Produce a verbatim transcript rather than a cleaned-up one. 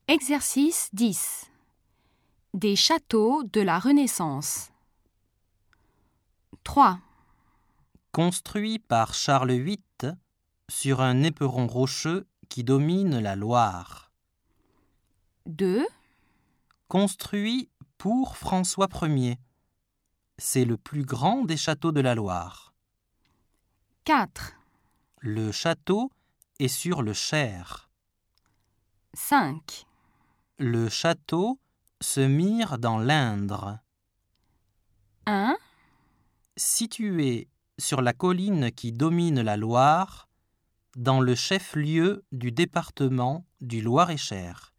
Exercice dix. Des châteaux de la Renaissance. trois. Construit par Charles huit sur un éperon rocheux qui domine la Loire. deux. Construit pour François Ier. C'est le plus grand des châteaux de la Loire. quatre. Le château est sur le Cher. cinq. Le château se mire dans l'Indre. un. Situé sur la colline qui domine la Loire, dans le chef-lieu du département du Loir-et-Cher.